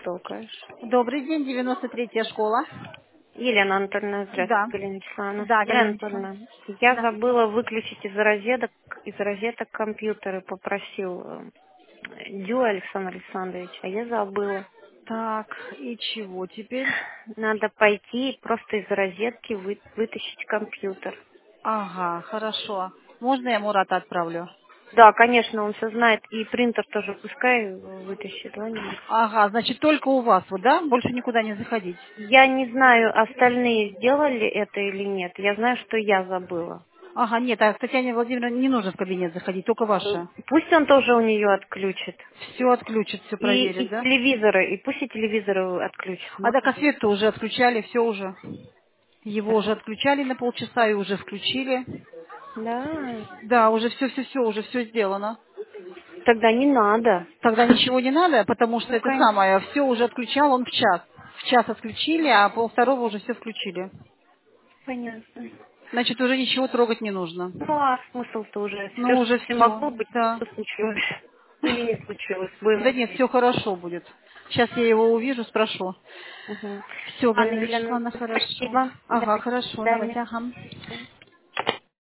Толкаешь. Добрый день, 93-я школа. Елена Анатольевна, Да. здравствуйте, Галина Вячеславовна. Да, Елена Галина Вячеславовна. Анатольевна, я Да. забыла выключить из розеток компьютеры, попросил Дю Александр Александрович, а я забыла. Так, и чего теперь? Надо пойти и просто из розетки вытащить компьютер. Ага, хорошо. Можно я Мурата отправлю? Да, конечно, он все знает, и принтер тоже пускай вытащит. Ладно? Ага, значит, только у вас, вот, да? Больше никуда не заходить. Я не знаю, остальные сделали это или нет. Я знаю, что я забыла. Ага, нет, а Татьяне Владимировне не нужно в кабинет заходить, только ваша. Пусть он тоже у нее отключит. Все отключит, все проверит, И да? телевизоры, и пусть и телевизоры отключат. А так, а Можно? свет-то уже отключали, все уже. Его Да. уже отключали на полчаса и уже включили. Да. Да, уже все, уже все сделано. Тогда не надо. Тогда ничего не надо, потому что Ну, это конечно. самое, все уже отключал он в час. В час отключили, а полвторого уже все включили. Понятно. Значит, уже ничего трогать не нужно. Ну, а смысл-то уже? Все, Ну, что уже не все, могло быть, да. все случилось. Или не случилось. Да Было. нет, все хорошо будет. Сейчас я его увижу, спрошу. Угу. Все, Анна Галина Елена, Вячеславовна, хорошо. спасибо. Ага, Давайте, до хорошо, давайте, свидания. ага.